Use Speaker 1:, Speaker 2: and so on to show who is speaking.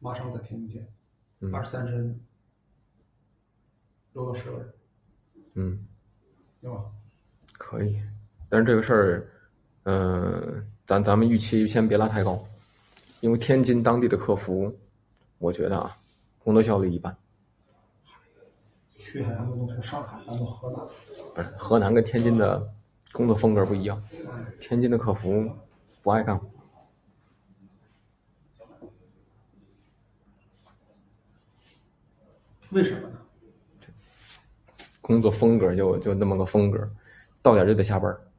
Speaker 1: 马上在天津见，23
Speaker 2: 嗯
Speaker 1: 人留了10个人，
Speaker 2: 嗯，
Speaker 1: 对吧？
Speaker 2: 可以。但是这个事儿，咱们预期先别拉太高，因为天津当地的客服，我觉得啊，工作效率一般。
Speaker 1: 去海南都能从上海搬到河南，
Speaker 2: 不是河南跟天津的工作风格不一样，天津的客服不爱干活，
Speaker 1: 为什么呢？
Speaker 2: 工作风格就那么个风格，到点就得下班，